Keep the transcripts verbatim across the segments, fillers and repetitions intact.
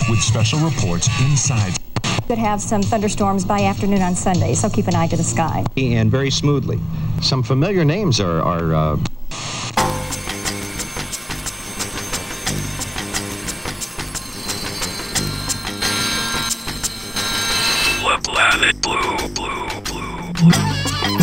with special reports inside. Could have some thunderstorms by afternoon on Sunday, so keep an eye to the sky. And very smoothly. Some familiar names are... are uh... Planet Blue, Blue, Blue, Blue.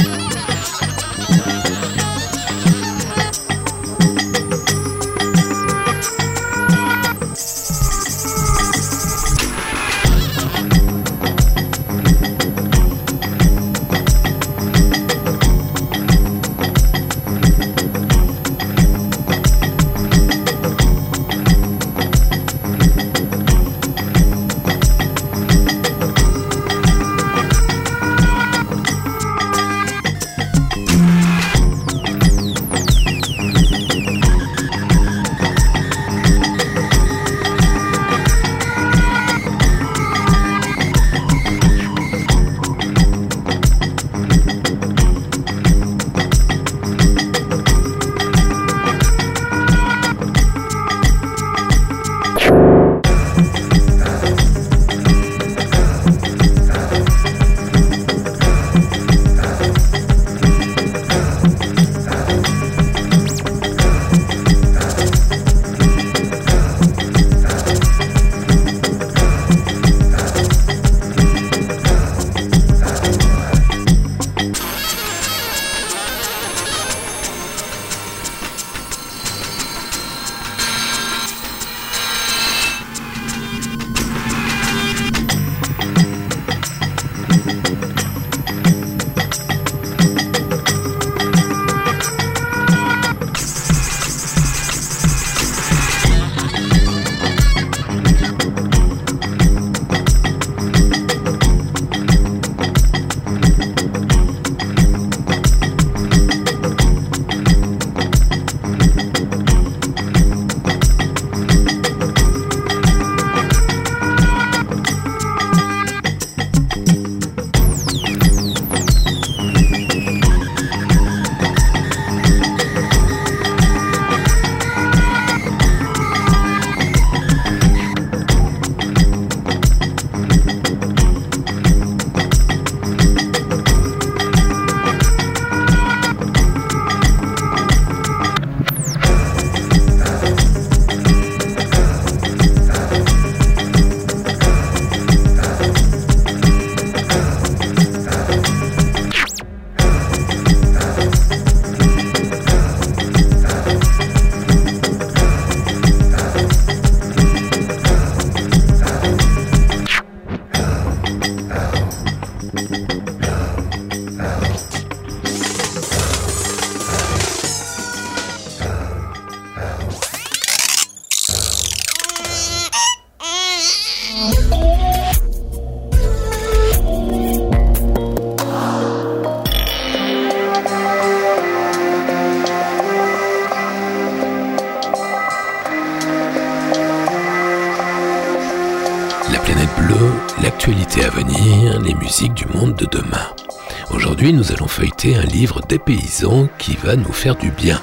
L'actualité à venir, les musiques du monde de demain. Aujourd'hui, nous allons feuilleter un livre des paysans qui va nous faire du bien.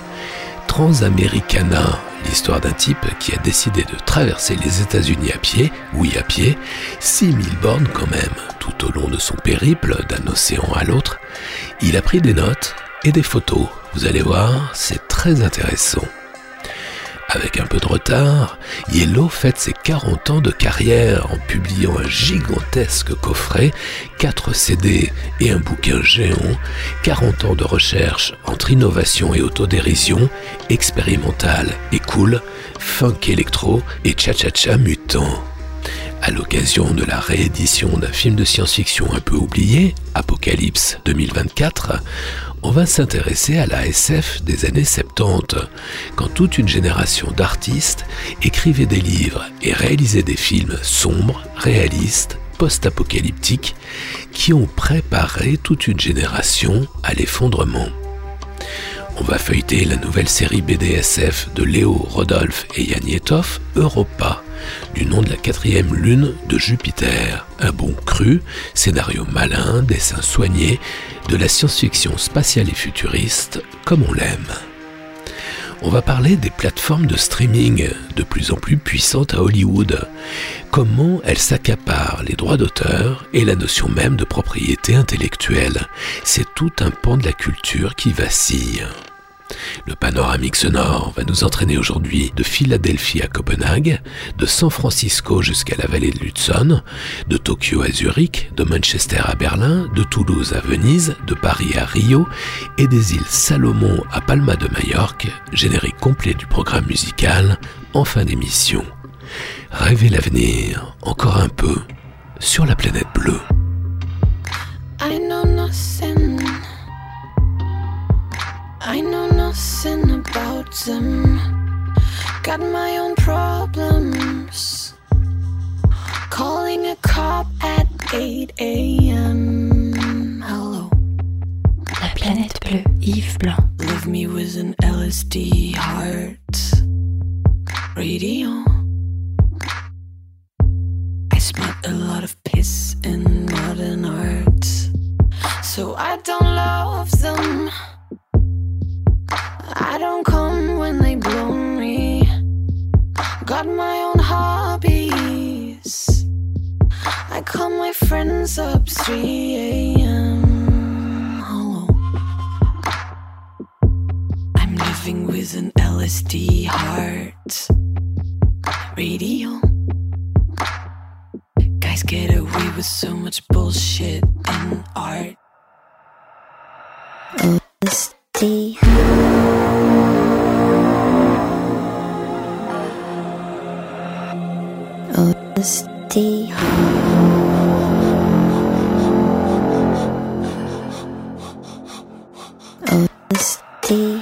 Transamericana, l'histoire d'un type qui a décidé de traverser les États-Unis à pied, oui à pied, six mille bornes quand même, tout au long de son périple d'un océan à l'autre. Il a pris des notes et des photos. Vous allez voir, c'est très intéressant. Avec un peu de retard, Yellow fête ses quarante ans de carrière en publiant un gigantesque coffret, quatre C D et un bouquin géant, quarante ans de recherche entre innovation et autodérision, expérimental et cool, funk électro et cha-cha-cha mutant. À l'occasion de la réédition d'un film de science-fiction un peu oublié, Apocalypse deux mille vingt-quatre, on va s'intéresser à la S F des années soixante-dix, quand toute une génération d'artistes écrivait des livres et réalisait des films sombres, réalistes, post-apocalyptiques, qui ont préparé toute une génération à l'effondrement. On va feuilleter la nouvelle série B D S F de Léo Rodolphe et Yann Yethoff, Europa, du nom de la quatrième lune de Jupiter. Un bon cru, scénario malin, dessin soigné, de la science-fiction spatiale et futuriste, comme on l'aime. on va parler des plateformes de streaming de plus en plus puissantes à Hollywood. Comment elles s'accaparent les droits d'auteur et la notion même de propriété intellectuelle. C'est tout un pan de la culture qui vacille. Le panoramique sonore va nous entraîner aujourd'hui de Philadelphie à Copenhague, de San Francisco jusqu'à la vallée de l'Hudson, de Tokyo à Zurich, de Manchester à Berlin, de Toulouse à Venise, de Paris à Rio et des îles Salomon à Palma de Majorque, générique complet du programme musical en fin d'émission. Rêvez l'avenir, encore un peu, sur la planète bleue. I know nothing. I know nothing about them. Got my own problems. Calling a cop at eight a.m. Hello. La planète bleue, Yves Blanc. Leave me with an L S D heart. Radio. I spot a lot of piss in modern art. So I don't love them. I don't come when they blow me. Got my own hobbies. I call my friends up three a.m. Hello. I'm living with an L S D heart. Radio. Guys get away with so much bullshit in art. L S D. L S D. L S D.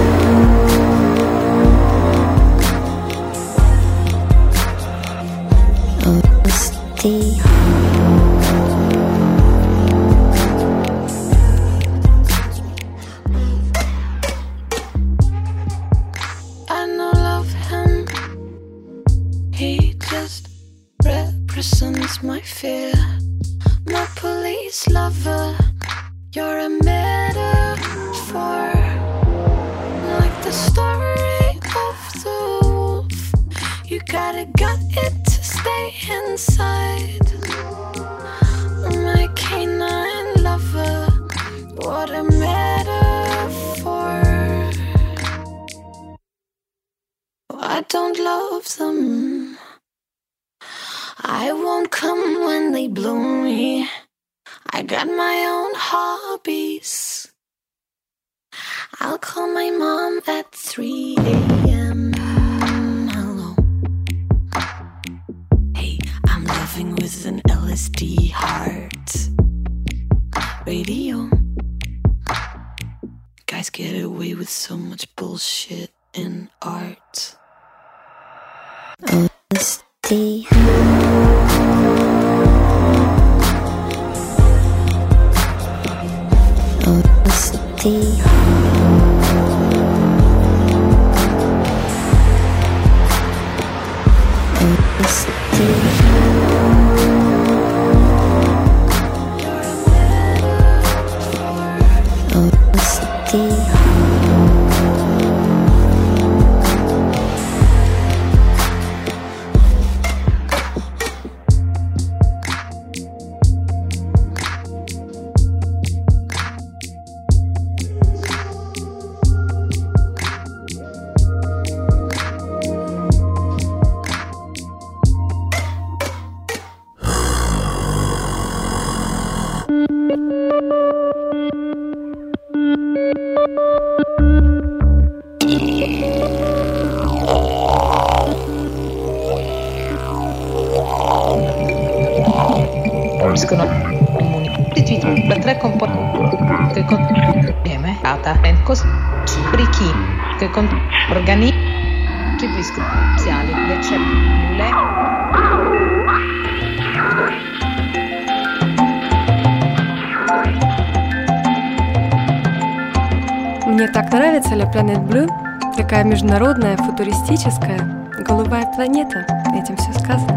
L S D. I know love him. He just represents my fear. My police lover. You're a metaphor. Like the story of the wolf. You gotta gut it to stay inside. My canine lover. What a metaphor. I don't love them. I won't come when they blow me. I got my own hobbies. I'll call my mom at three a.m. Hello. Hey, I'm living with an L S D heart. Radio. Guys get away with so much bullshit in art. L S D. L S D. L S D. L S D. Che con organismi spaziali, le cellule. Мне так нравится La Planète Bleue, такая международная, футуристическая, голубая планета. Этим все сказано.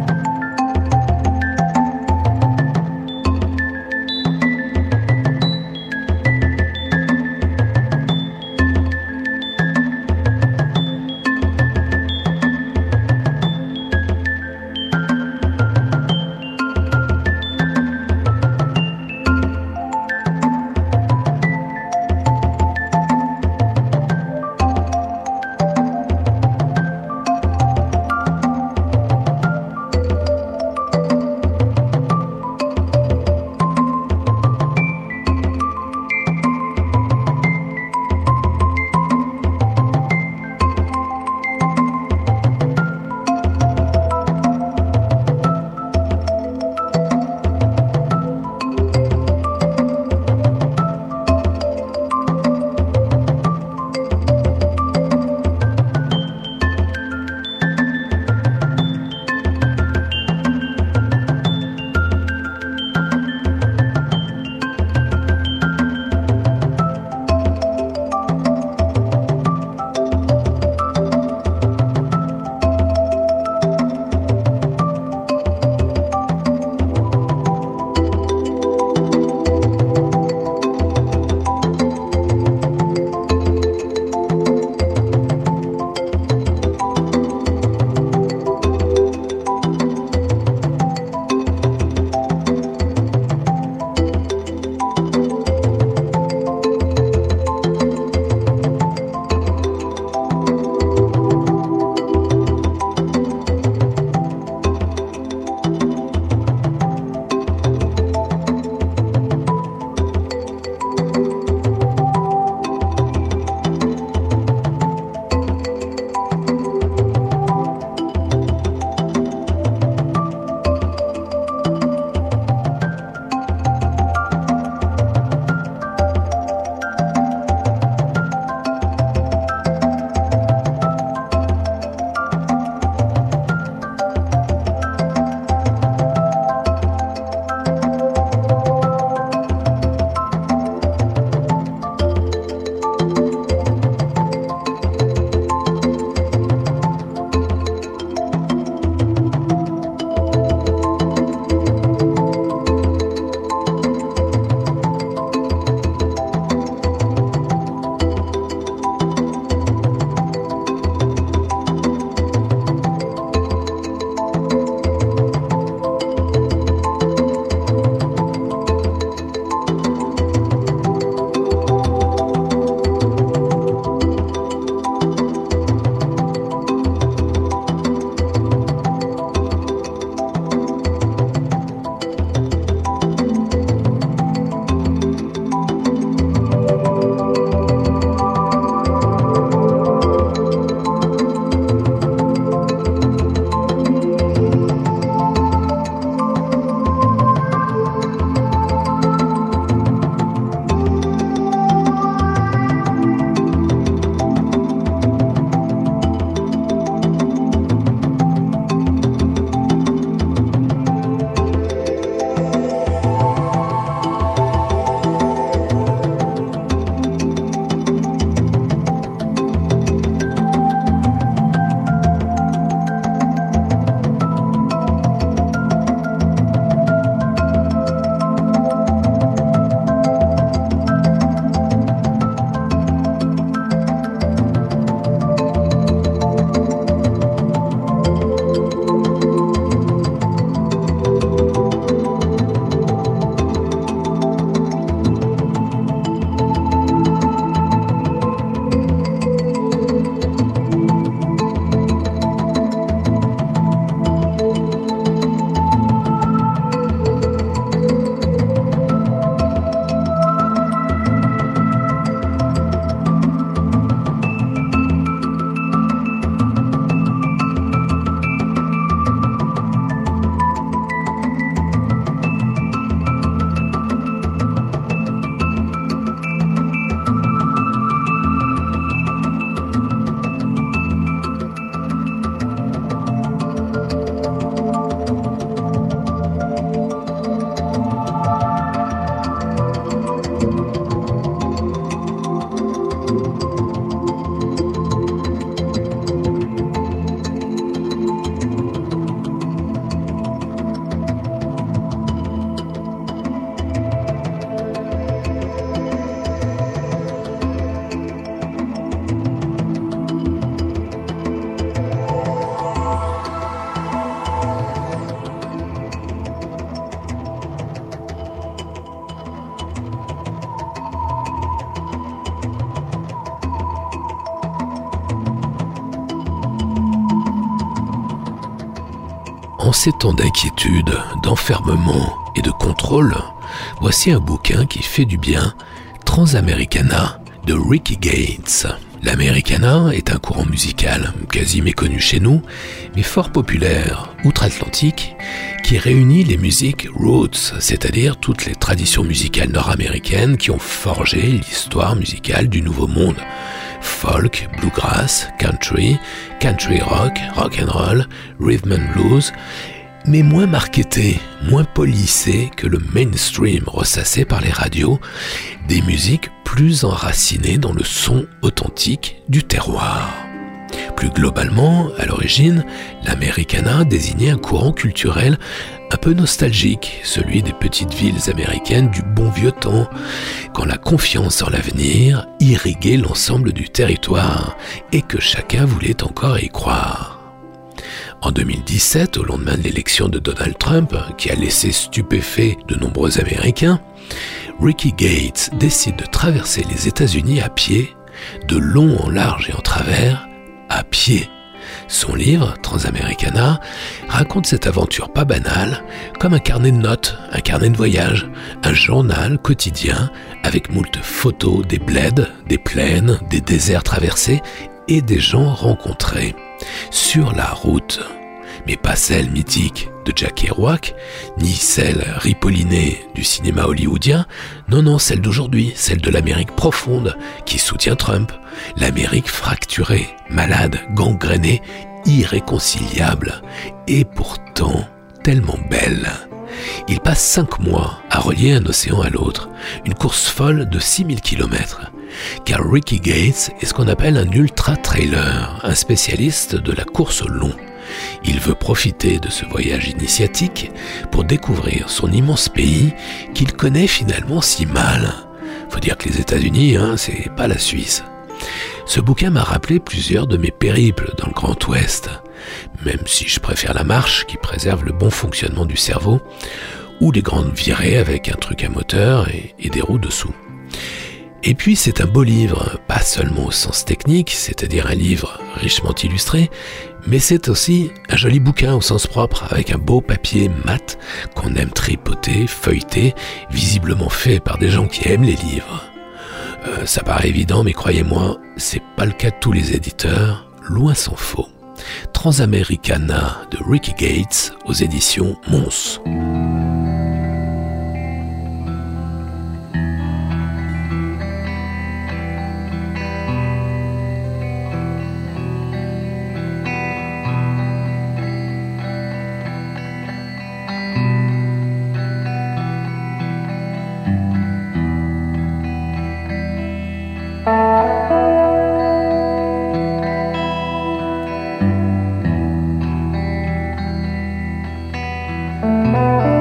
ces temps d'inquiétude, d'enfermement et de contrôle, voici un bouquin qui fait du bien, Transamericana de Ricky Gates. L'Americana est un courant musical quasi méconnu chez nous, mais fort populaire outre-Atlantique, qui réunit les musiques roots, c'est-à-dire toutes les traditions musicales nord-américaines qui ont forgé l'histoire musicale du Nouveau Monde. Folk, bluegrass, country, country rock, rock and roll, rhythm and blues, mais moins marketé, moins polissé que le mainstream ressassé par les radios, des musiques plus enracinées dans le son authentique du terroir. Plus globalement, à l'origine, l'Americana désignait un courant culturel un peu nostalgique, celui des petites villes américaines du bon vieux temps, quand la confiance en l'avenir irriguait l'ensemble du territoire et que chacun voulait encore y croire. En deux mille dix-sept, au lendemain de l'élection de Donald Trump, qui a laissé stupéfait de nombreux Américains, Ricky Gates décide de traverser les États-Unis à pied, de long en large et en travers, à pied. Son livre, Transamericana, raconte cette aventure pas banale, comme un carnet de notes, un carnet de voyage, un journal quotidien, avec moult photos des bleds, des plaines, des déserts traversés et des gens rencontrés. Sur la route, mais pas celle mythique de Jack Kerouac, ni celle ripollinée du cinéma hollywoodien, non, non, celle d'aujourd'hui, celle de l'Amérique profonde qui soutient Trump, l'Amérique fracturée, malade, gangrénée, irréconciliable, et pourtant tellement belle. Il passe cinq mois à relier un océan à l'autre, une course folle de six mille kilomètres. Car Ricky Gates est ce qu'on appelle un ultra-trailer, un spécialiste de la course au long. Il veut profiter de ce voyage initiatique pour découvrir son immense pays qu'il connaît finalement si mal. Faut dire que les États-Unis, hein, c'est pas la Suisse. Ce bouquin m'a rappelé plusieurs de mes périples dans le Grand Ouest, même si je préfère la marche qui préserve le bon fonctionnement du cerveau, ou les grandes virées avec un truc à moteur et, et des roues dessous. Et puis c'est un beau livre, pas seulement au sens technique, c'est-à-dire un livre richement illustré, mais c'est aussi un joli bouquin au sens propre, avec un beau papier mat qu'on aime tripoter, feuilleter, visiblement fait par des gens qui aiment les livres. Euh, ça paraît évident, mais croyez-moi, c'est pas le cas de tous les éditeurs, loin s'en faut. Transamericana de Ricky Gates aux éditions Mons. Thank you.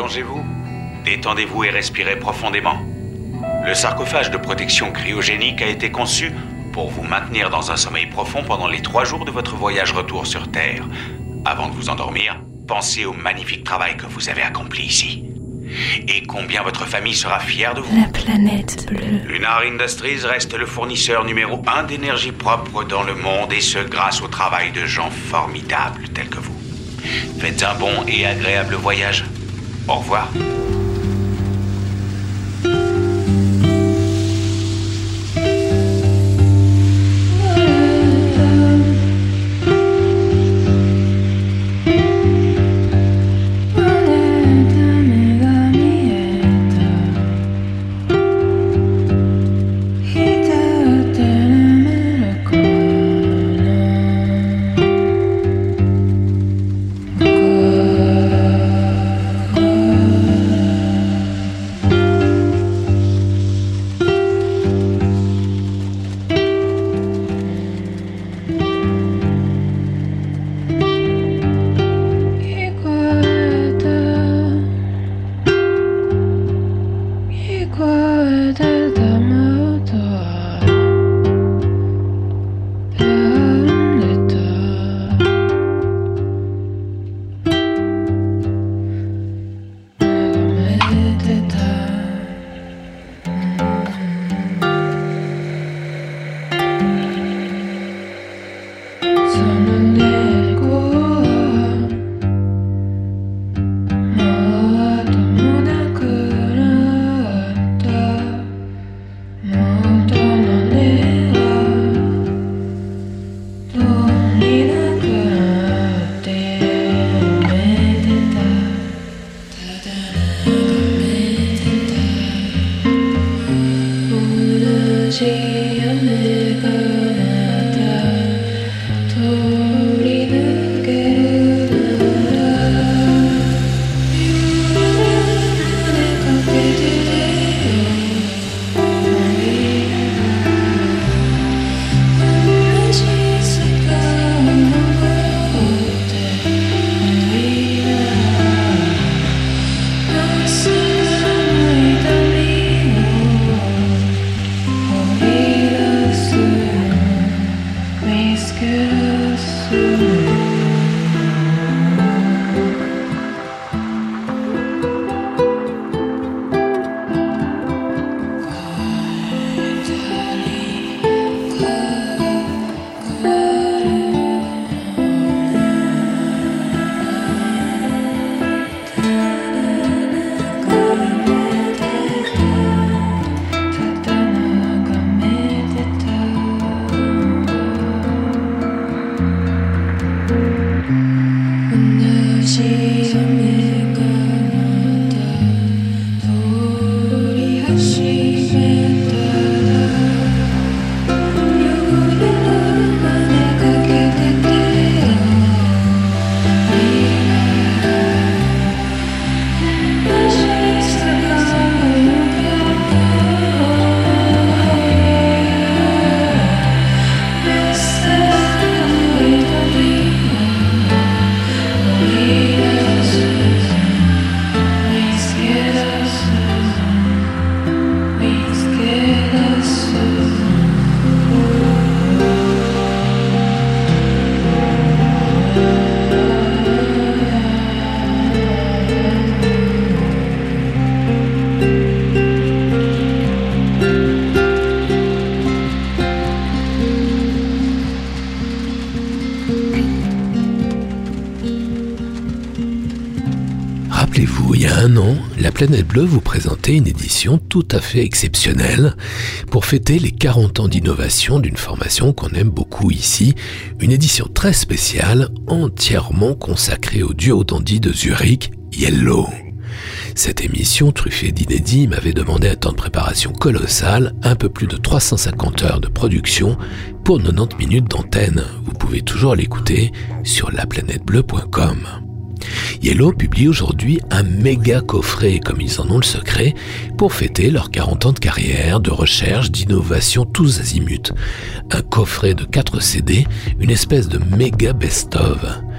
allongez-vous, détendez-vous et respirez profondément. Le sarcophage de protection cryogénique a été conçu pour vous maintenir dans un sommeil profond pendant les trois jours de votre voyage retour sur Terre. Avant de vous endormir, pensez au magnifique travail que vous avez accompli ici. Et combien votre famille sera fière de vous. La planète bleue. Lunar Industries reste le fournisseur numéro un d'énergie propre dans le monde, et ce grâce au travail de gens formidables tels que vous. Faites un bon et agréable voyage. Au revoir. Rappelez-vous, il y a un an, La Planète Bleue vous présentait une édition tout à fait exceptionnelle pour fêter les quarante ans d'innovation d'une formation qu'on aime beaucoup ici, une édition très spéciale entièrement consacrée au duo dandy de Zurich, Yellow. Cette émission, truffée d'inédits, m'avait demandé un temps de préparation colossal, un peu plus de trois cent cinquante heures de production pour quatre-vingt-dix minutes d'antenne. Vous pouvez toujours l'écouter sur la planète bleue point com. Yellow publie aujourd'hui un méga coffret, comme ils en ont le secret, pour fêter leurs quarante ans de carrière, de recherche, d'innovation tous azimuts. Un coffret de quatre C D, une espèce de méga best-of.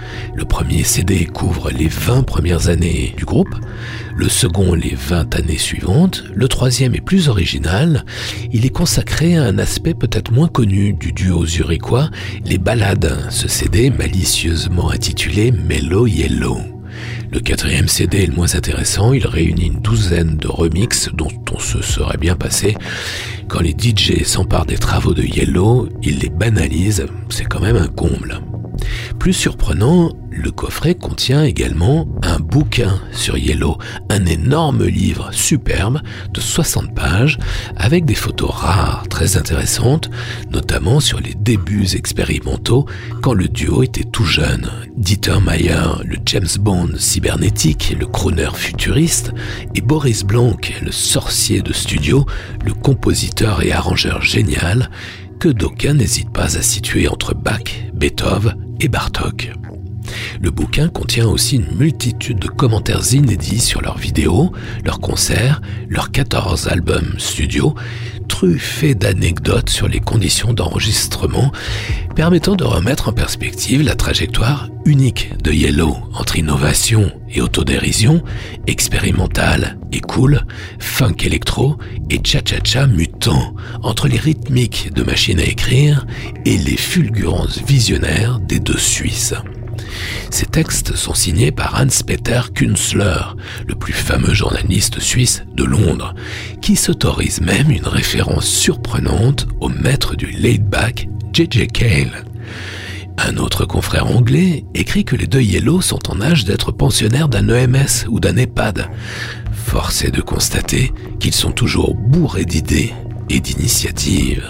Le premier C D couvre les vingt premières années du groupe, le second les vingt années suivantes, le troisième est plus original, il est consacré à un aspect peut-être moins connu du duo zurichois, les ballades, ce C D malicieusement intitulé Mellow Yellow. Le quatrième C D est le moins intéressant, il réunit une douzaine de remixes dont on se serait bien passé. Quand les D J s'emparent des travaux de Yellow, ils les banalisent, c'est quand même un comble. Plus surprenant, le coffret contient également un bouquin sur Yellow, un énorme livre superbe de soixante pages avec des photos rares très intéressantes, notamment sur les débuts expérimentaux quand le duo était tout jeune. Dieter Mayer, le James Bond cybernétique, le crooner futuriste, et Boris Blanc, le sorcier de studio, le compositeur et arrangeur génial, que d'aucuns n'hésitent pas à situer entre Bach, Beethoven et Bartók. Le bouquin contient aussi une multitude de commentaires inédits sur leurs vidéos, leurs concerts, leurs quatorze albums studio, truffés d'anecdotes sur les conditions d'enregistrement, permettant de remettre en perspective la trajectoire unique de Yellow entre innovation et autodérision, expérimental et cool, funk électro et cha-cha-cha mutant, entre les rythmiques de machine à écrire et les fulgurances visionnaires des deux Suisses. Ces textes sont signés par Hans-Peter Künzler, le plus fameux journaliste suisse de Londres, qui s'autorise même une référence surprenante au maître du laid-back J J Cale. Un autre confrère anglais écrit que les deux Yellow sont en âge d'être pensionnaires d'un E M S ou d'un EHPAD. Force est de constater qu'ils sont toujours bourrés d'idées et d'initiatives.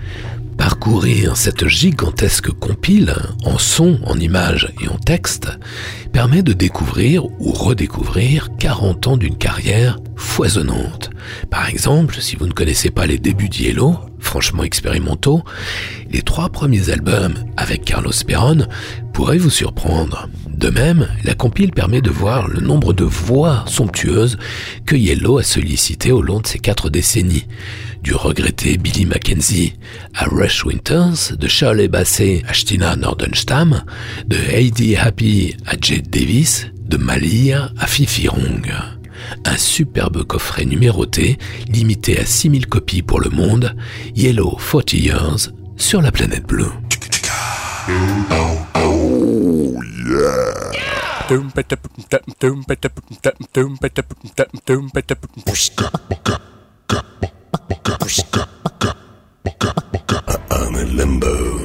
Parcourir cette gigantesque compile, en son, en images et en texte, permet de découvrir ou redécouvrir quarante ans d'une carrière foisonnante. Par exemple, si vous ne connaissez pas les débuts de Yellow, franchement expérimentaux, les trois premiers albums avec Carlos Perón pourraient vous surprendre. De même, la compile permet de voir le nombre de voix somptueuses que Yellow a sollicitées au long de ces quatre décennies. Du regretté Billy Mackenzie à Rush Winters, de Shirley Bassey à Stina Nordenstam, de Heidi Happy à Jade Davis, de Malia à Fifi Rong. Un superbe coffret numéroté, limité à six mille copies pour le monde, Yellow forty years, sur la planète bleue. Oh yeah! I'm in limbo.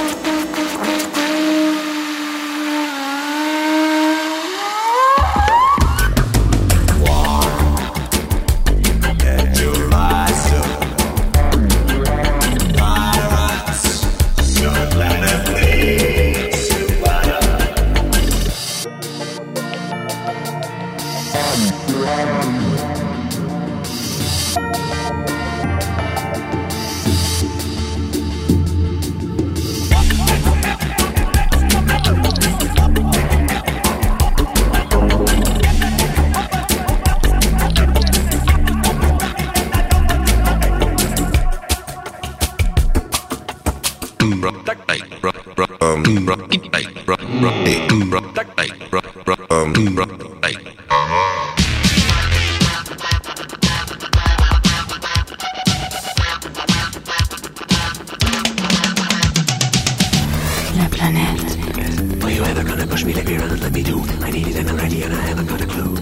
La planète. Were you ever gonna push me, let me run and let me do? I need it and I'm ready and I haven't got a clue.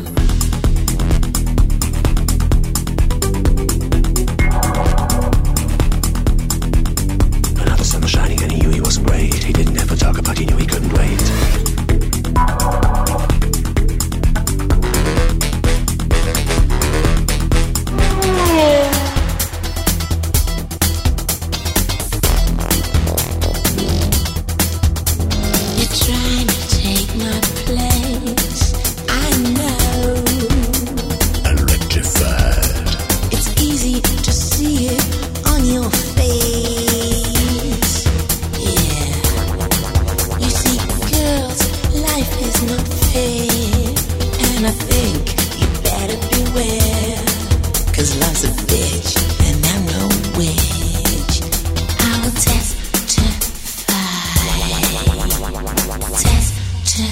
Another sun was shining and he knew he wasn't great. He didn't ever talk about, he knew he couldn't wait. Trying to take my place, I know. Electrified. It's easy to see it on your face. Yeah. You see, girls, life is not fair. And I think you better beware. Cause love's a bitch, and I'm no witch. I will testify. Testify.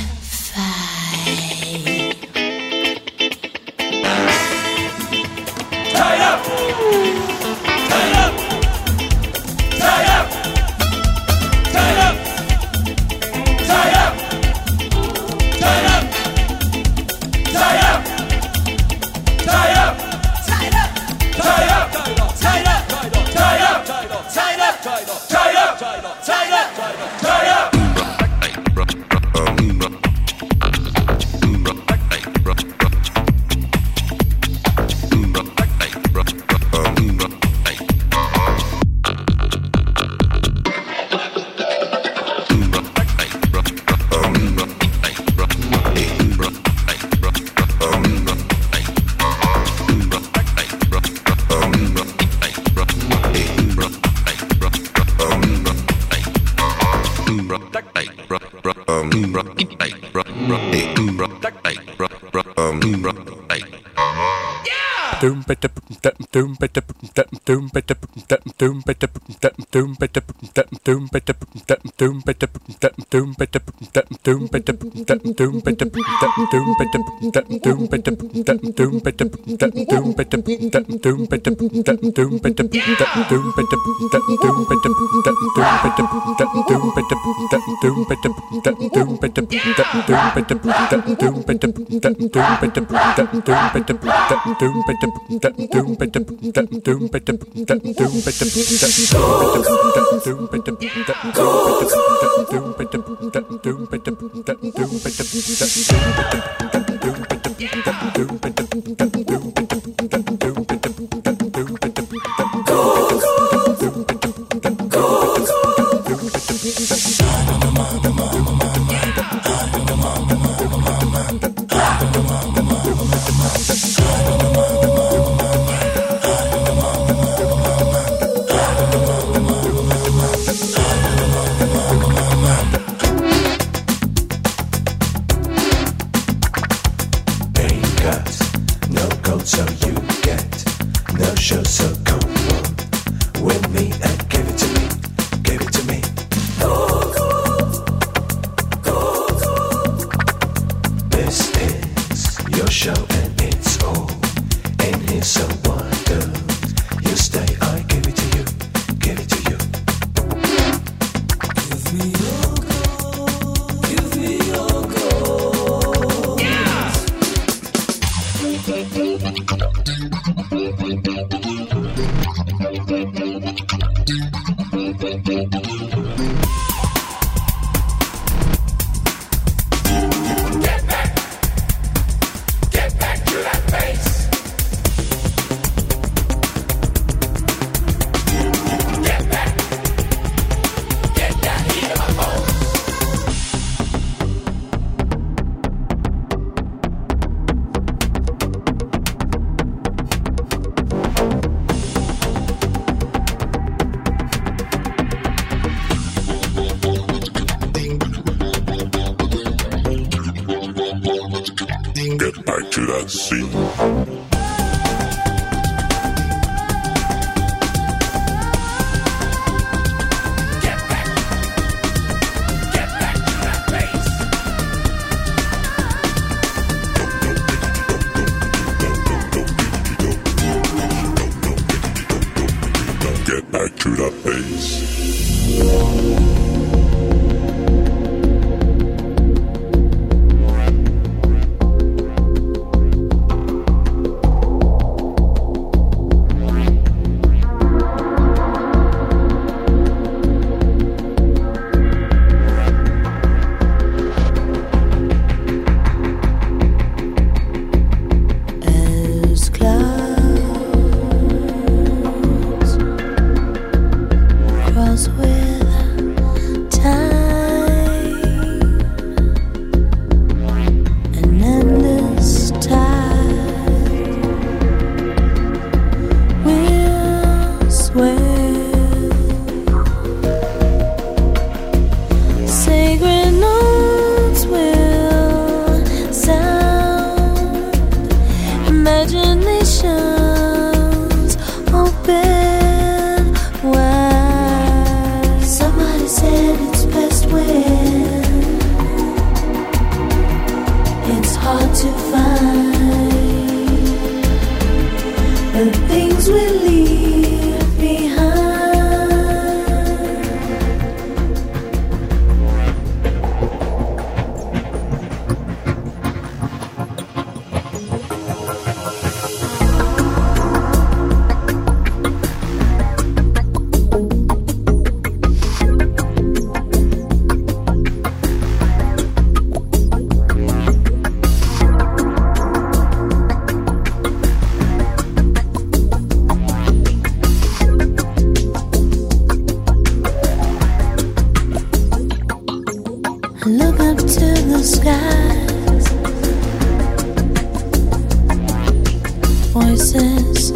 Voices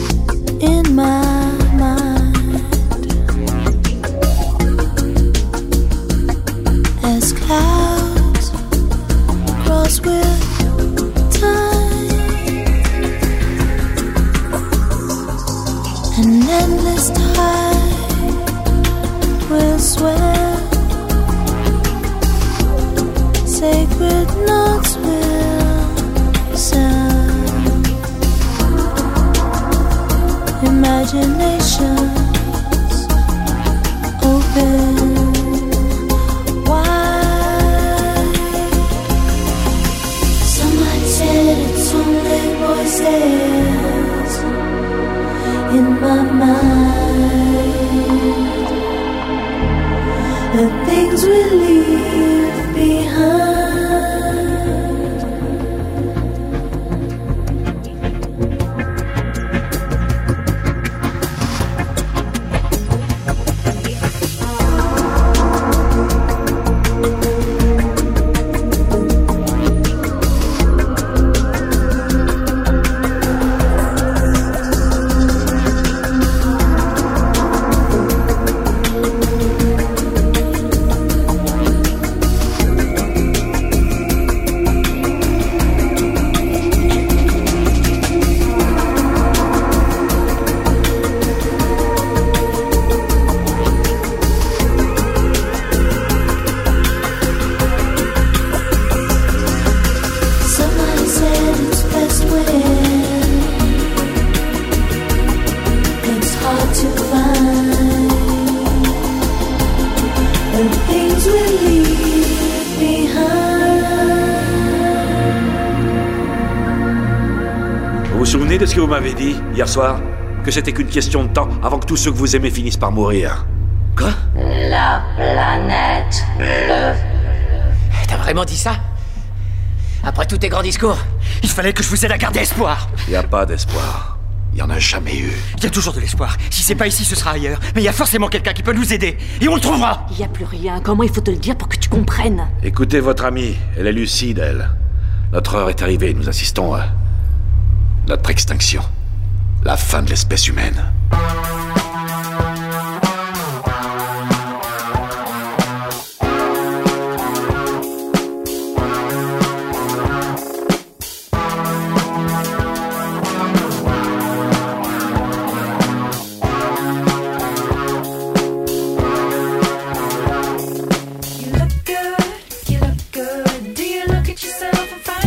in my mind as clouds notes will sound. Imaginations open wide. Someone said it's only voices in my mind. The things we leave behind. Vous vous souvenez de ce que vous m'avez dit hier soir? Que c'était qu'une question de temps avant que tous ceux que vous aimez finissent par mourir. Quoi? La planète bleue. T'as vraiment dit ça? Après tous tes grands discours, il fallait que je vous aide à garder espoir. Y a pas d'espoir. Y en a jamais eu. Il y a toujours de l'espoir. Si c'est pas ici, ce sera ailleurs. Mais il y a forcément quelqu'un qui peut nous aider. Et on le trouvera. Il y a plus rien. Comment il faut te le dire pour que tu comprennes? Écoutez votre amie. Elle est lucide, elle. Notre heure est arrivée. Nous assistons à notre extinction. La fin de l'espèce humaine.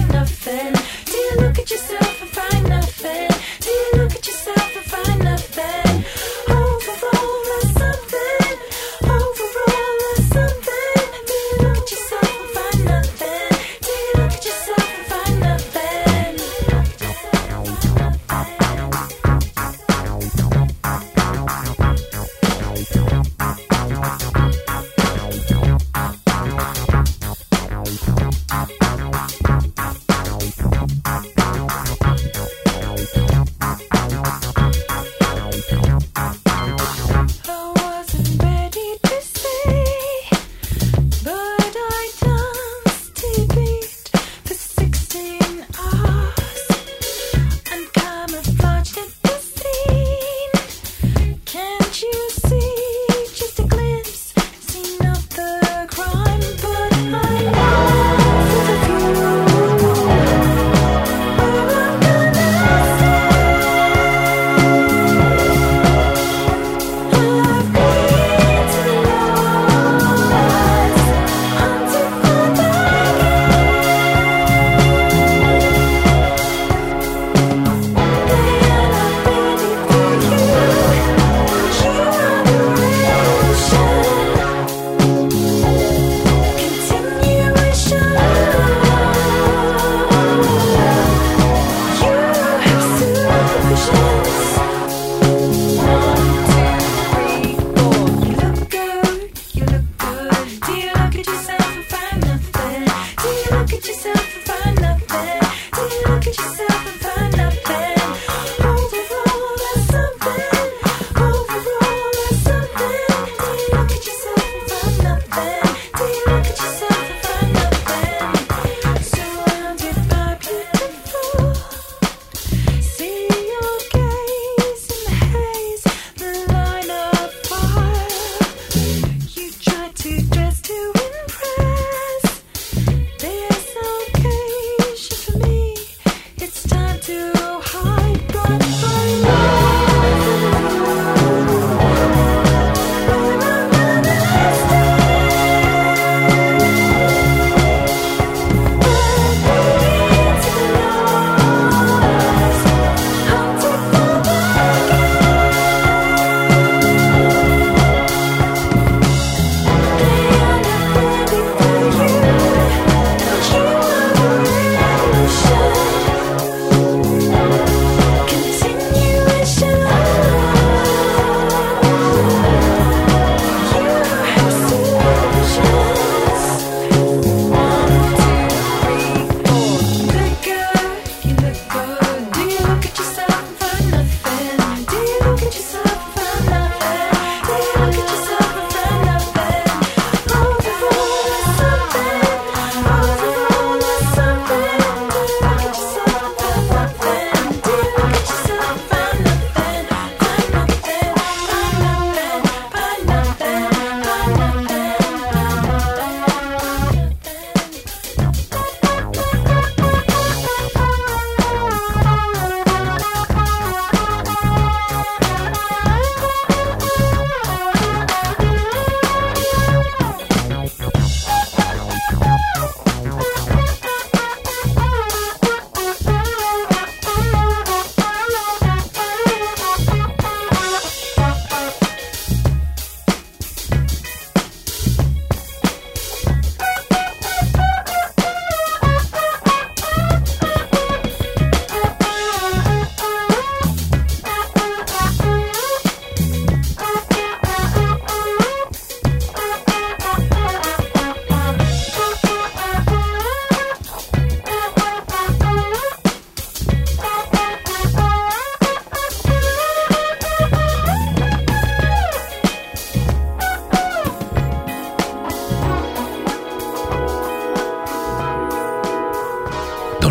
Yourself and find nothing. Do you look at yourself and find nothing?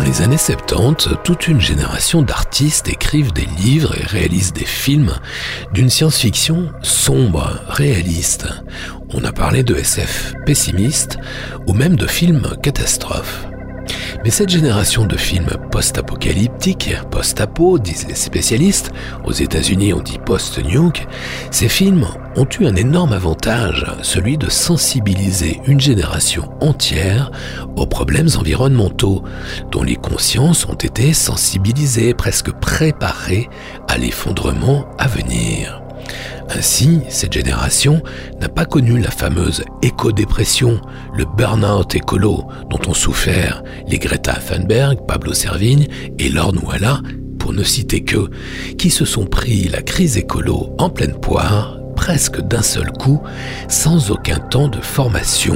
les années soixante-dix, toute une génération d'artistes écrivent des livres et réalisent des films d'une science-fiction sombre, réaliste. On a parlé de S F pessimiste ou même de films catastrophes. Mais cette génération de films post-apocalyptiques, post-apo, disent les spécialistes, aux États-Unis on dit post-nuke, ces films ont eu un énorme avantage, celui de sensibiliser une génération entière aux problèmes environnementaux, dont les consciences ont été sensibilisées, presque préparées à l'effondrement à venir. Ainsi, cette génération n'a pas connu la fameuse éco-dépression, le burn-out écolo dont ont souffert les Greta Thunberg, Pablo Servigne et Lorne Walla, pour ne citer qu'eux, qui se sont pris la crise écolo en pleine poire, presque d'un seul coup, sans aucun temps de formation.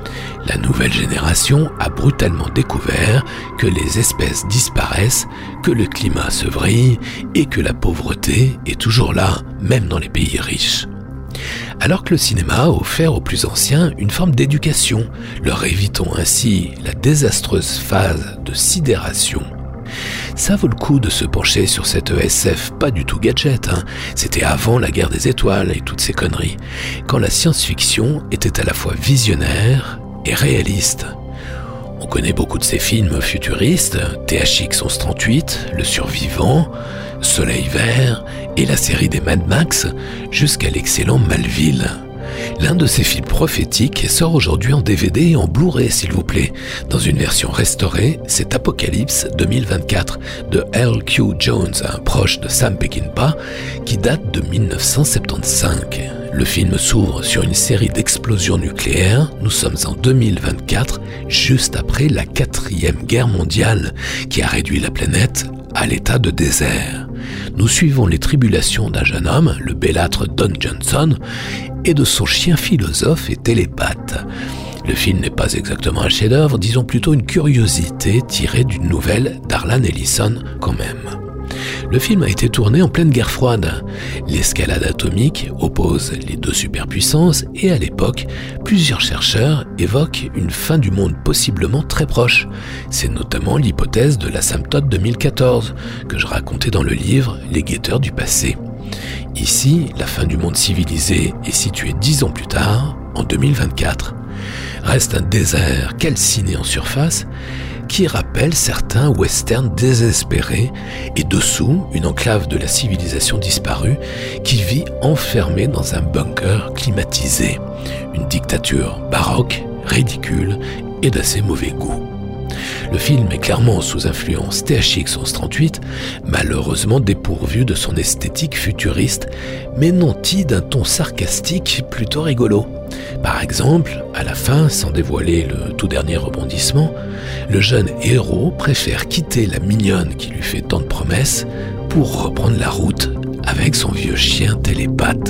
La nouvelle génération a brutalement découvert que les espèces disparaissent, que le climat se vrille et que la pauvreté est toujours là, même dans les pays riches. Alors que le cinéma a offert aux plus anciens une forme d'éducation, leur évitant ainsi la désastreuse phase de sidération. Ça vaut le coup de se pencher sur cette S F pas du tout gadget, hein. C'était avant la guerre des étoiles et toutes ces conneries, quand la science-fiction était à la fois visionnaire et réaliste. On connaît beaucoup de ces films futuristes, T H X onze trente-huit, Le Survivant, Soleil Vert et la série des Mad Max, jusqu'à l'excellent Malville. L'un de ces films prophétiques sort aujourd'hui en D V D et en Blu-ray, s'il vous plaît. Dans une version restaurée, c'est Apocalypse deux mille vingt-quatre de Earl Q. Jones, un proche de Sam Peckinpah, qui date de mille neuf cent soixante-quinze. Le film s'ouvre sur une série d'explosions nucléaires. Nous sommes en deux mille vingt-quatre, juste après la quatrième guerre mondiale, qui a réduit la planète à l'état de désert. Nous suivons les tribulations d'un jeune homme, le bellâtre Don Johnson, et de son chien philosophe et télépathe. Le film n'est pas exactement un chef-d'œuvre, disons plutôt une curiosité tirée d'une nouvelle d'Harlan Ellison quand même. Le film a été tourné en pleine guerre froide. L'escalade atomique oppose les deux superpuissances et à l'époque, plusieurs chercheurs évoquent une fin du monde possiblement très proche. C'est notamment l'hypothèse de l'asymptote deux mille quatorze que je racontais dans le livre Les guetteurs du passé. Ici, la fin du monde civilisé est située dix ans plus tard, en deux mille vingt-quatre. Reste un désert calciné en surface qui rappelle certains westerns désespérés et dessous, une enclave de la civilisation disparue qui vit enfermée dans un bunker climatisé. Une dictature baroque, ridicule et d'assez mauvais goût. Le film est clairement sous influence T H X onze trente-huit, malheureusement dépourvu de son esthétique futuriste, mais nanti d'un ton sarcastique plutôt rigolo. Par exemple, à la fin, sans dévoiler le tout dernier rebondissement, le jeune héros préfère quitter la mignonne qui lui fait tant de promesses pour reprendre la route avec son vieux chien télépathe.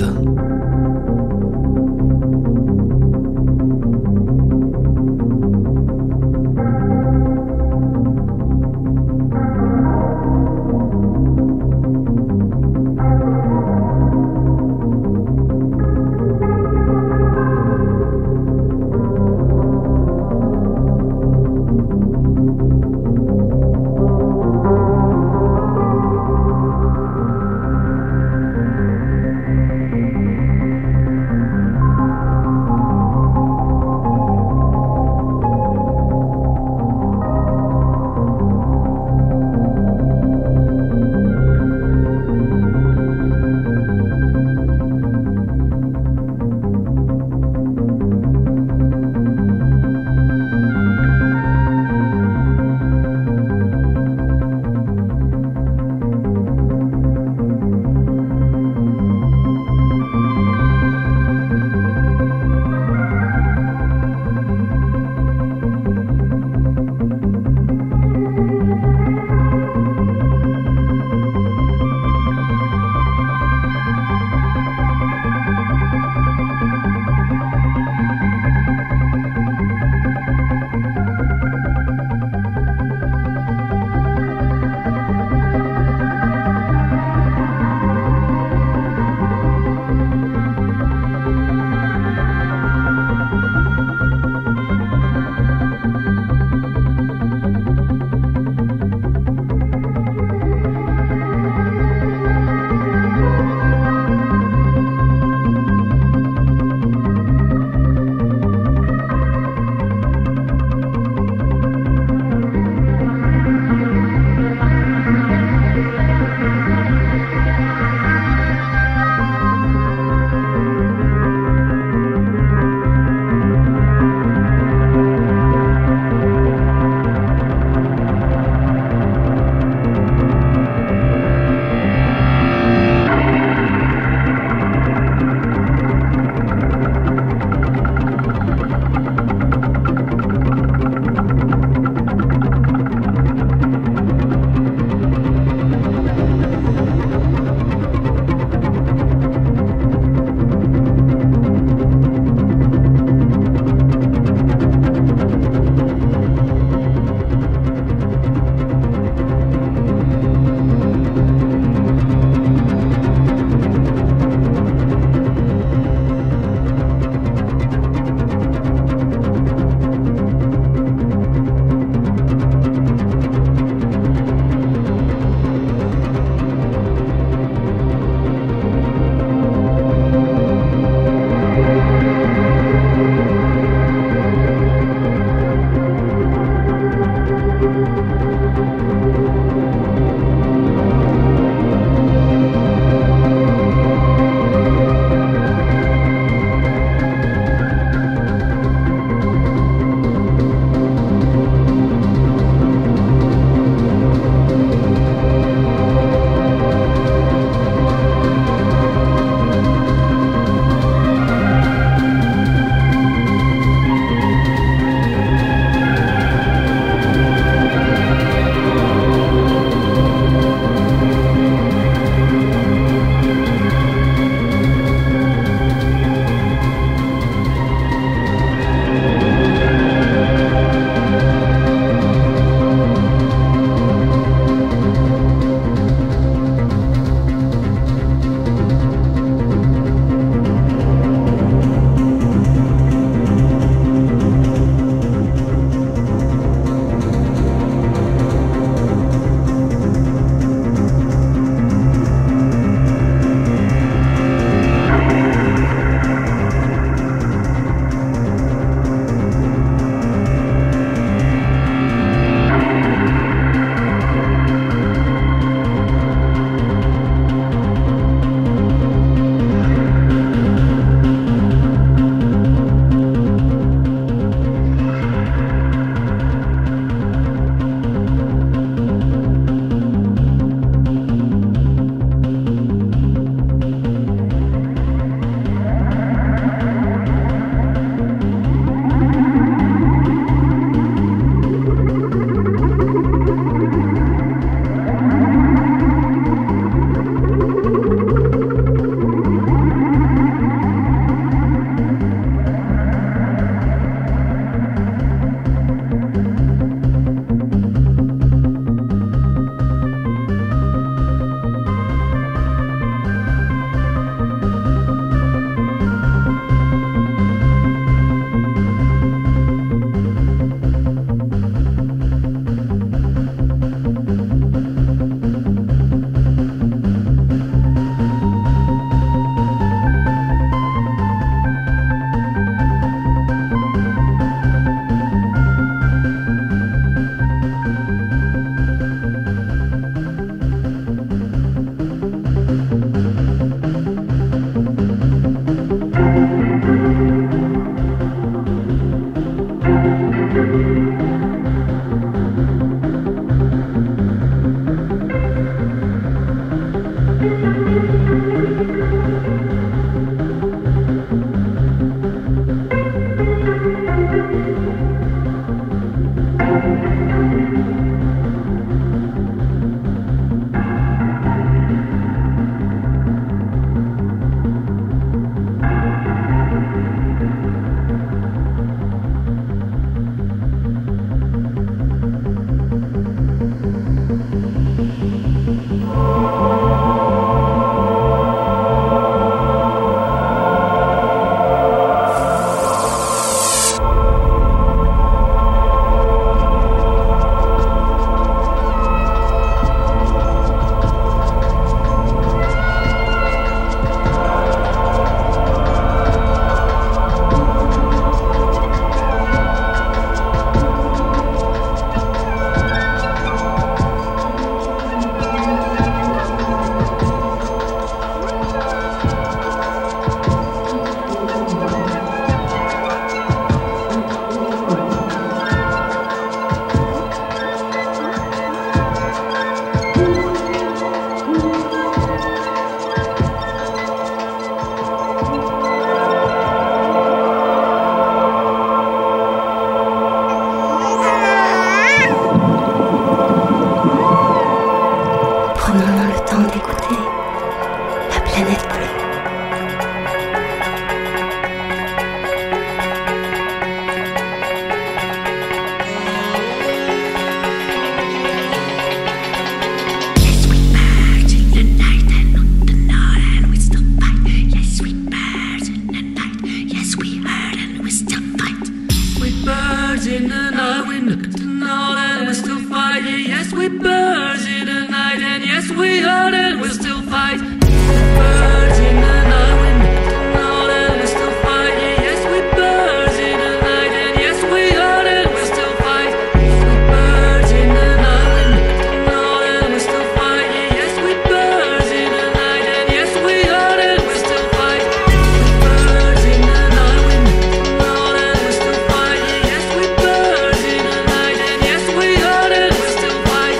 Yes, we birds in the night, and yes, we hurt and we'll still fight. Birds in the night, we know that we'll still fight. Yeah, yes, we birds in the night, and yes, we hurt and we'll still fight. Birds in the night, we know that we'll still fight. Yeah, yes, we birds in the night, and yes, we hurt and we'll still fight. Birds in the night, we know that we'll still fight. Yeah, yes, we birds in the night, and yes, we hurt and we'll still fight.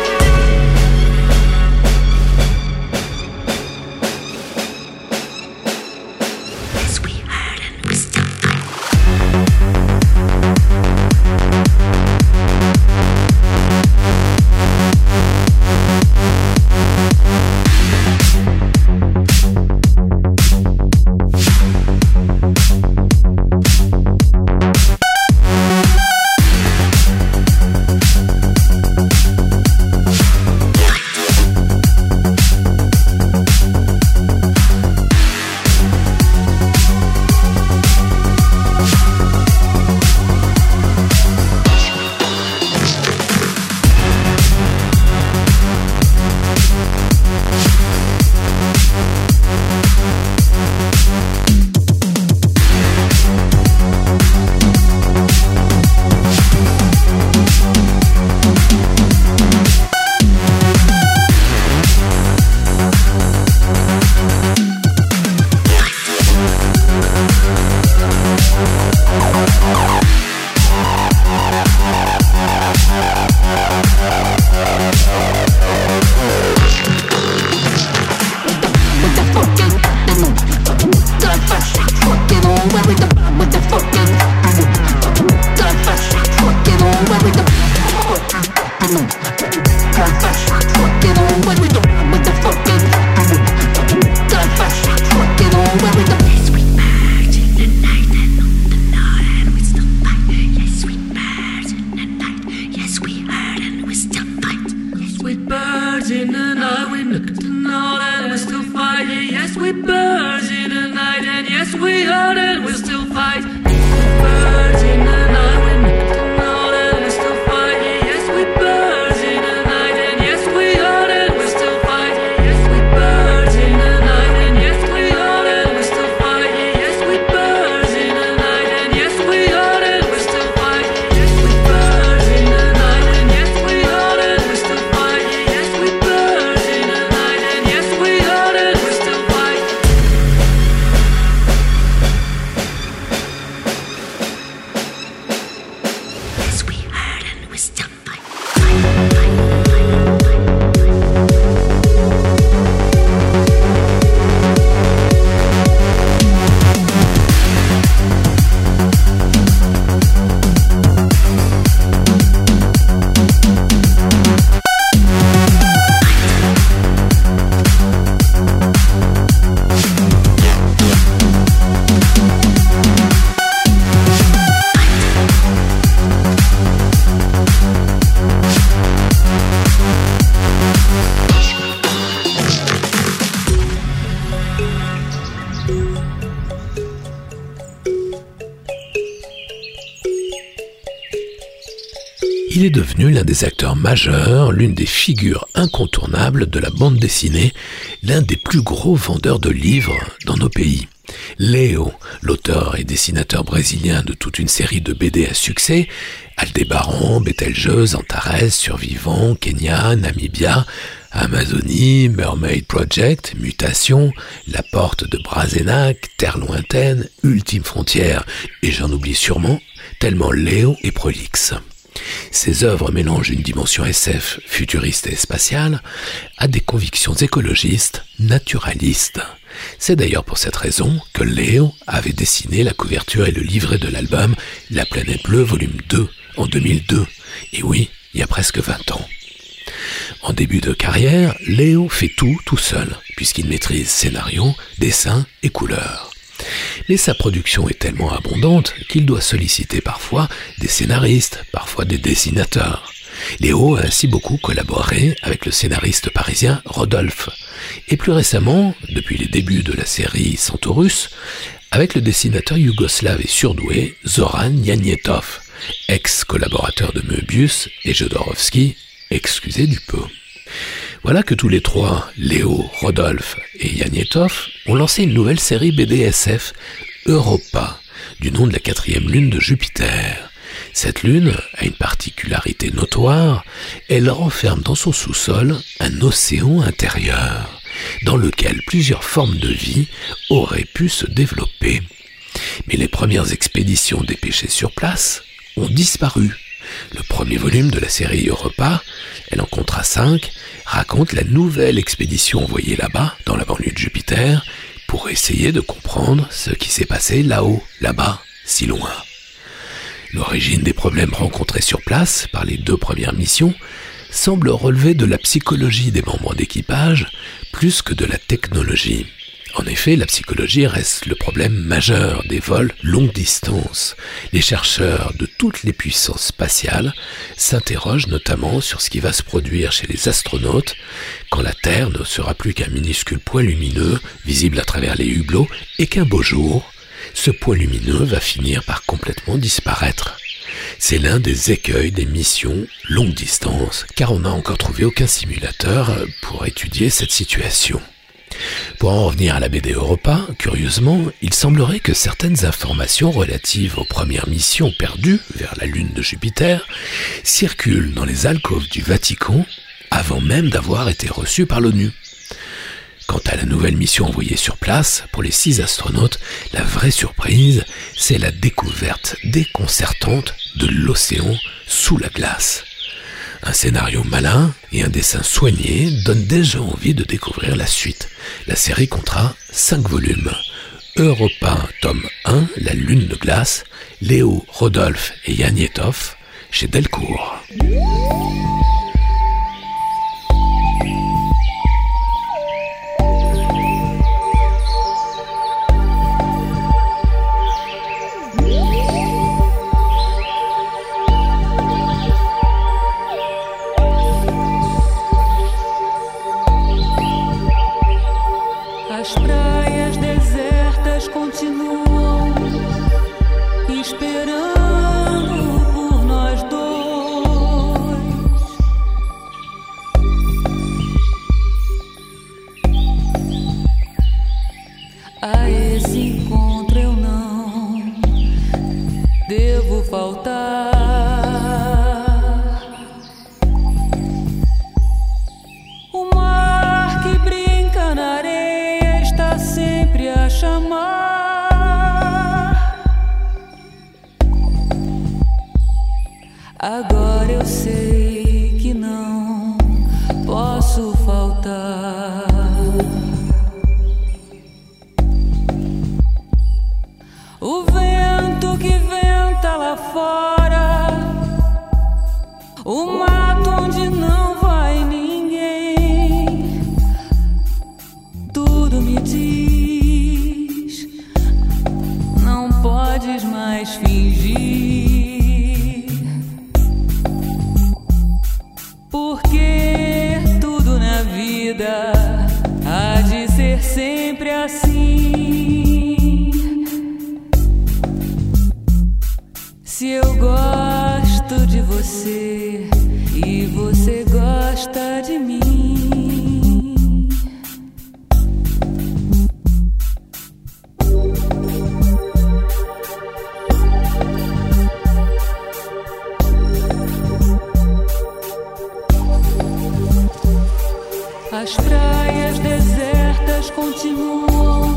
Yes, we hurt and we still Il est devenu l'un des acteurs majeurs, l'une des figures incontournables de la bande dessinée, l'un des plus gros vendeurs de livres dans nos pays. Léo, l'auteur et dessinateur brésilien de toute une série de B D à succès, Aldébaran, Betelgeuse, Antares, Survivant, Kenya, Namibia, Amazonie, Mermaid Project, Mutation, La Porte de Brazenac, Terre Lointaine, Ultime Frontière, et j'en oublie sûrement, tellement Léo est prolixe. Ses œuvres mélangent une dimension S F futuriste et spatiale à des convictions écologistes, naturalistes. C'est d'ailleurs pour cette raison que Léo avait dessiné la couverture et le livret de l'album La Planète Bleue volume deux en deux mille deux. Et oui, il y a presque vingt ans. En début de carrière, Léo fait tout tout seul, puisqu'il maîtrise scénario, dessin et couleurs. Mais sa production est tellement abondante qu'il doit solliciter parfois des scénaristes, parfois des dessinateurs. Léo a ainsi beaucoup collaboré avec le scénariste parisien Rodolphe, et plus récemment, depuis les débuts de la série Centaurus, avec le dessinateur yougoslave et surdoué Zoran Janjetov, ex-collaborateur de Möbius et Jodorowsky, excusez du peu. Voilà que tous les trois, Léo, Rodolphe et Yanietov, ont lancé une nouvelle série B D S F, Europa, du nom de la quatrième lune de Jupiter. Cette lune a une particularité notoire, elle renferme dans son sous-sol un océan intérieur, dans lequel plusieurs formes de vie auraient pu se développer. Mais les premières expéditions dépêchées sur place ont disparu. Le premier volume de la série Europa, elle en comptera cinq, raconte la nouvelle expédition envoyée là-bas, dans la banlieue de Jupiter, pour essayer de comprendre ce qui s'est passé là-haut, là-bas, si loin. L'origine des problèmes rencontrés sur place par les deux premières missions semble relever de la psychologie des membres d'équipage plus que de la technologie. En effet, la psychologie reste le problème majeur des vols longue distance. Les chercheurs de toutes les puissances spatiales s'interrogent notamment sur ce qui va se produire chez les astronautes quand la Terre ne sera plus qu'un minuscule point lumineux visible à travers les hublots et qu'un beau jour, ce point lumineux va finir par complètement disparaître. C'est l'un des écueils des missions longue distance, car on n'a encore trouvé aucun simulateur pour étudier cette situation. Pour en revenir à la B D Europa, curieusement, il semblerait que certaines informations relatives aux premières missions perdues vers la lune de Jupiter circulent dans les alcôves du Vatican avant même d'avoir été reçues par l'ONU. Quant à la nouvelle mission envoyée sur place, pour les six astronautes, la vraie surprise, c'est la découverte déconcertante de l'océan sous la glace. Un scénario malin et un dessin soigné donnent déjà envie de découvrir la suite. La série comptera cinq volumes. Europa, tome un, La Lune de glace, Léo, Rodolphe et Yanietov, chez Delcourt. As praias desertas continuam esperando por nós dois. A esse encontro eu não devo faltar. O mar que brinca na areia está sempre a chamar. Agora eu sei que não posso faltar. O vento que venta lá fora, o mato onde não vai ninguém, tudo me diz, não podes mais fingir, porque tudo na vida há de ser sempre assim. Se eu gosto de você e você gosta de mim, as praias desertas continuam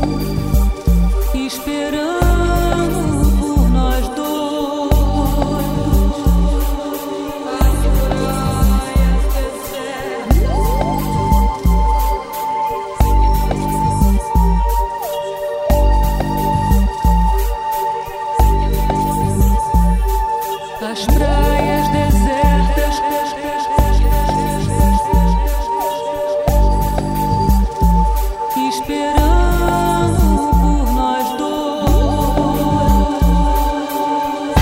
esperando por nós dois. As praias desertas esperando por nós dois.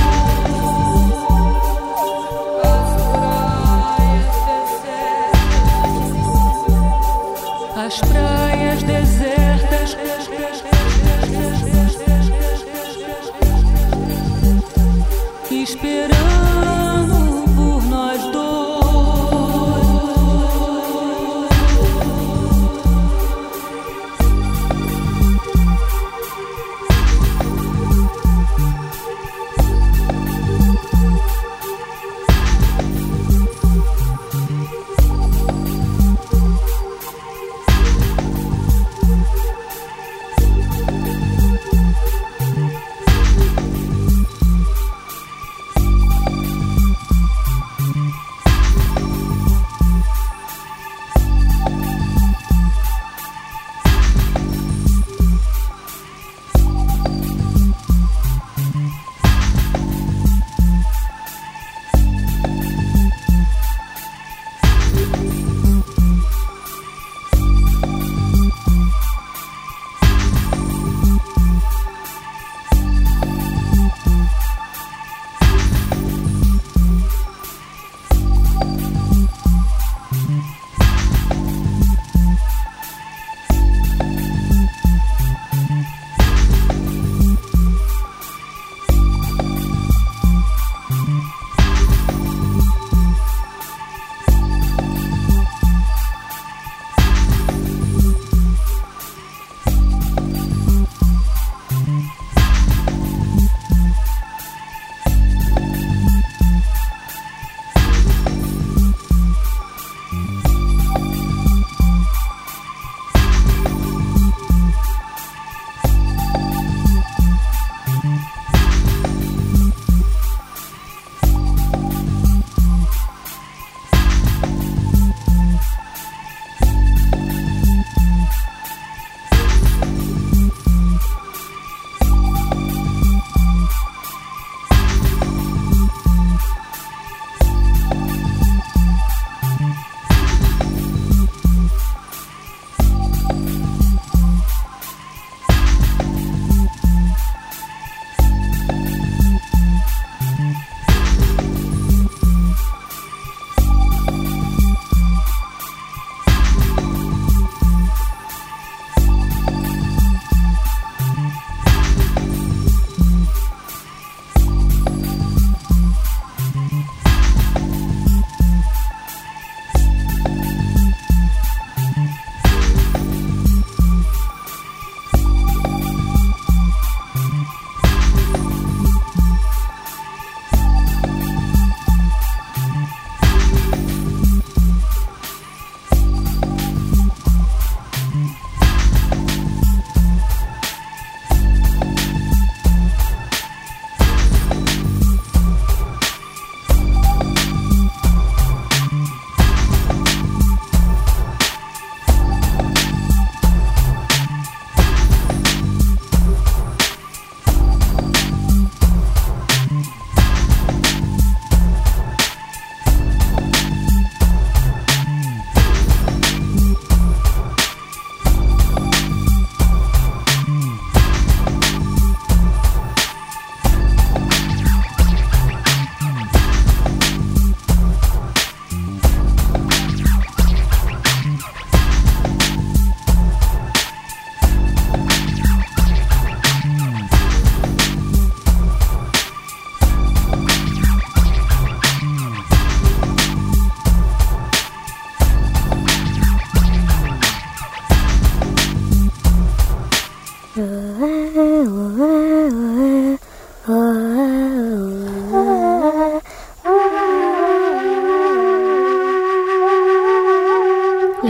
As praias desertas esperando por nós dois.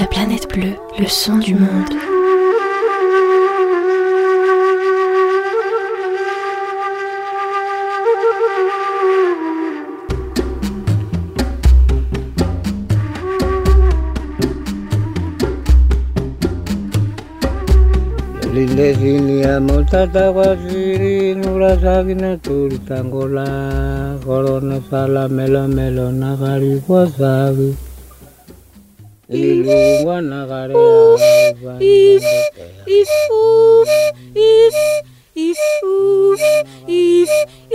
planète bleue, le son du monde. Lindesilia moltata guaziri nura sagina turitangola corona sala melo melo nagari guazagi ilungwa nagarea if if if if if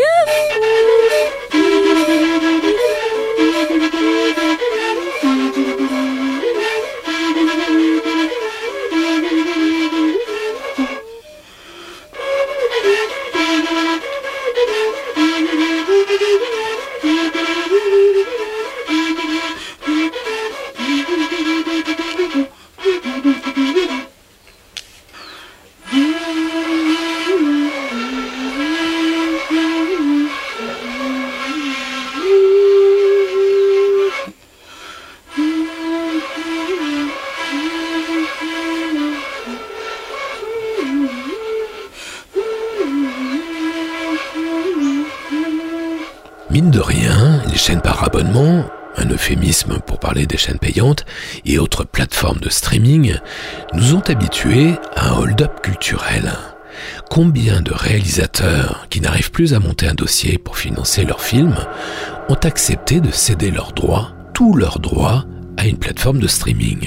Mine de rien, les chaînes par abonnement, un euphémisme pour parler des chaînes payantes, et autres plateformes de streaming, nous ont habitués à un hold-up culturel. Combien de réalisateurs qui n'arrivent plus à monter un dossier pour financer leurs films ont accepté de céder leurs droits, tous leurs droits, à une plateforme de streaming.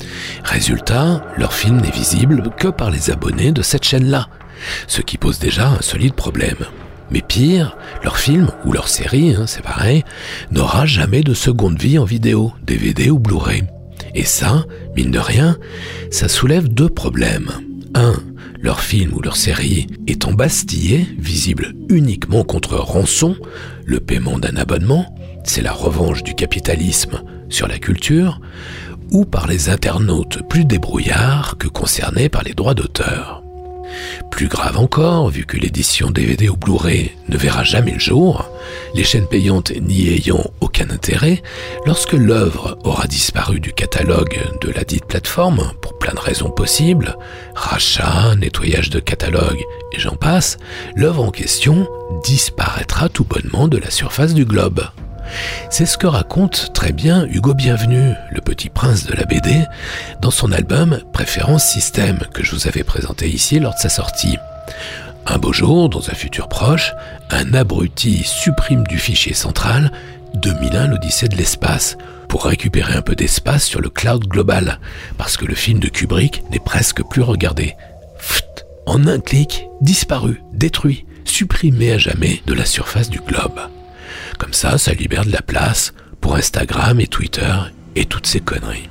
Résultat, leur film n'est visible que par les abonnés de cette chaîne-là, ce qui pose déjà un solide problème. Mais pire, leur film ou leur série, hein, c'est pareil, n'aura jamais de seconde vie en vidéo, D V D ou Blu-ray. Et ça, mine de rien, ça soulève deux problèmes. Un, leur film ou leur série est embastillé, visible uniquement contre rançon, le paiement d'un abonnement, c'est la revanche du capitalisme sur la culture, ou par les internautes plus débrouillards que concernés par les droits d'auteur. Plus grave encore, vu que l'édition D V D ou Blu-ray ne verra jamais le jour, les chaînes payantes n'y ayant aucun intérêt, lorsque l'œuvre aura disparu du catalogue de la dite plateforme, pour plein de raisons possibles, rachat, nettoyage de catalogue et j'en passe, l'œuvre en question disparaîtra tout bonnement de la surface du globe. C'est ce que raconte très bien Hugo Bienvenu, le petit prince de la B D, dans son album Préférence Système, que je vous avais présenté ici lors de sa sortie. Un beau jour, dans un futur proche, un abruti supprime du fichier central deux mille un l'Odyssée de l'espace, pour récupérer un peu d'espace sur le cloud global, parce que le film de Kubrick n'est presque plus regardé. Pfft, en un clic, disparu, détruit, supprimé à jamais de la surface du globe. Comme ça, ça libère de la place pour Instagram et Twitter et toutes ces conneries.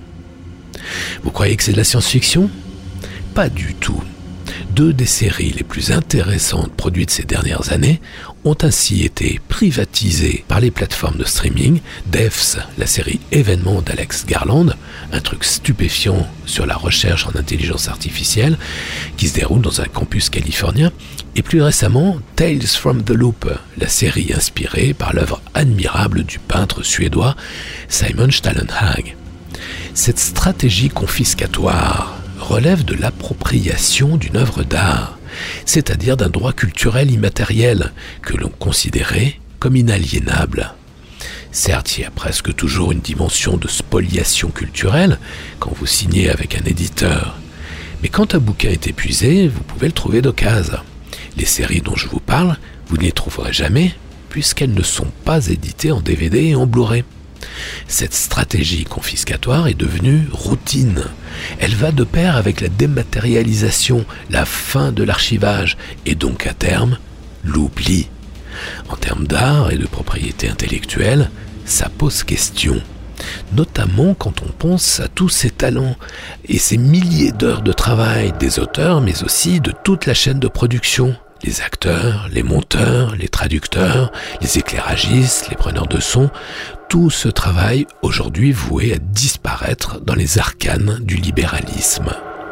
Vous croyez que c'est de la science-fiction ? Pas du tout. Deux des séries les plus intéressantes produites ces dernières années ont ainsi été privatisées par les plateformes de streaming. Devs, la série événement d'Alex Garland, un truc stupéfiant sur la recherche en intelligence artificielle qui se déroule dans un campus californien, et plus récemment Tales from the Loop, la série inspirée par l'œuvre admirable du peintre suédois Simon Stålenhag. Cette stratégie confiscatoire relève de l'appropriation d'une œuvre d'art, c'est-à-dire d'un droit culturel immatériel que l'on considérait comme inaliénable. Certes, il y a presque toujours une dimension de spoliation culturelle quand vous signez avec un éditeur, mais quand un bouquin est épuisé, vous pouvez le trouver d'occasion. Les séries dont je vous parle, vous ne les trouverez jamais, puisqu'elles ne sont pas éditées en D V D et en Blu-ray. Cette stratégie confiscatoire est devenue routine. Elle va de pair avec la dématérialisation, la fin de l'archivage, et donc à terme, l'oubli. En termes d'art et de propriété intellectuelle, ça pose question. Notamment quand on pense à tous ces talents et ces milliers d'heures de travail des auteurs, mais aussi de toute la chaîne de production. Les acteurs, les monteurs, les traducteurs, les éclairagistes, les preneurs de son, tout ce travail aujourd'hui voué à disparaître dans les arcanes du libéralisme.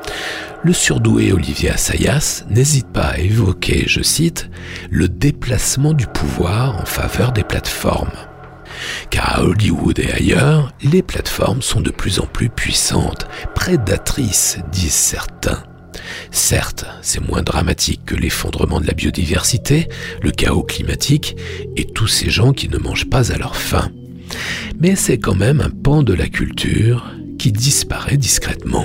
Le surdoué Olivier Assayas n'hésite pas à évoquer, je cite, le déplacement du pouvoir en faveur des plateformes. Car à Hollywood et ailleurs, les plateformes sont de plus en plus puissantes, prédatrices, disent certains. Certes, c'est moins dramatique que l'effondrement de la biodiversité, le chaos climatique et tous ces gens qui ne mangent pas à leur faim. Mais c'est quand même un pan de la culture qui disparaît discrètement.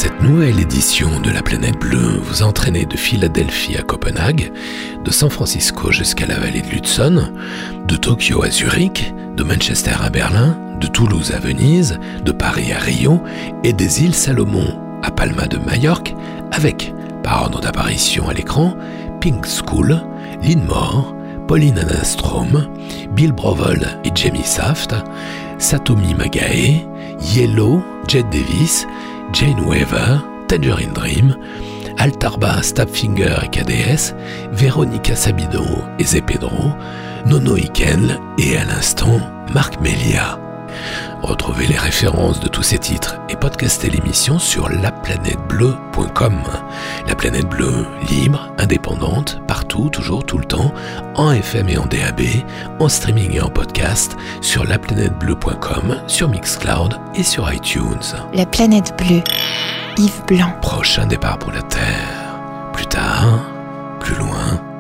Cette nouvelle édition de La Planète Bleue vous a entraîné de Philadelphie à Copenhague, de San Francisco jusqu'à la vallée de l'Hudson, de Tokyo à Zurich, de Manchester à Berlin, de Toulouse à Venise, de Paris à Rio et des îles Salomon à Palma de Majorque, avec, par ordre d'apparition à l'écran, Pink School, Lynn Moore, Pauline Anna Strom, Bill Brovold et Jamie Saft, Satomi Magae, Yellow, Jet Davis, Jane Weaver, Tangerine Dream, Altarba, Stabfinger et K D S, Veronica Sabido et Zé Pedro, Nono Ikenl et à l'instant Marc Melia. Retrouvez les références de tous ces titres et podcastez l'émission sur la planète bleue point com. La Planète Bleue, libre, indépendante, partout, toujours, tout le temps, en F M et en D A B, en streaming et en podcast, sur la planète bleue point com, sur Mixcloud et sur iTunes. La Planète Bleue, Yves Blanc. Prochain départ pour la Terre. Plus tard, plus loin,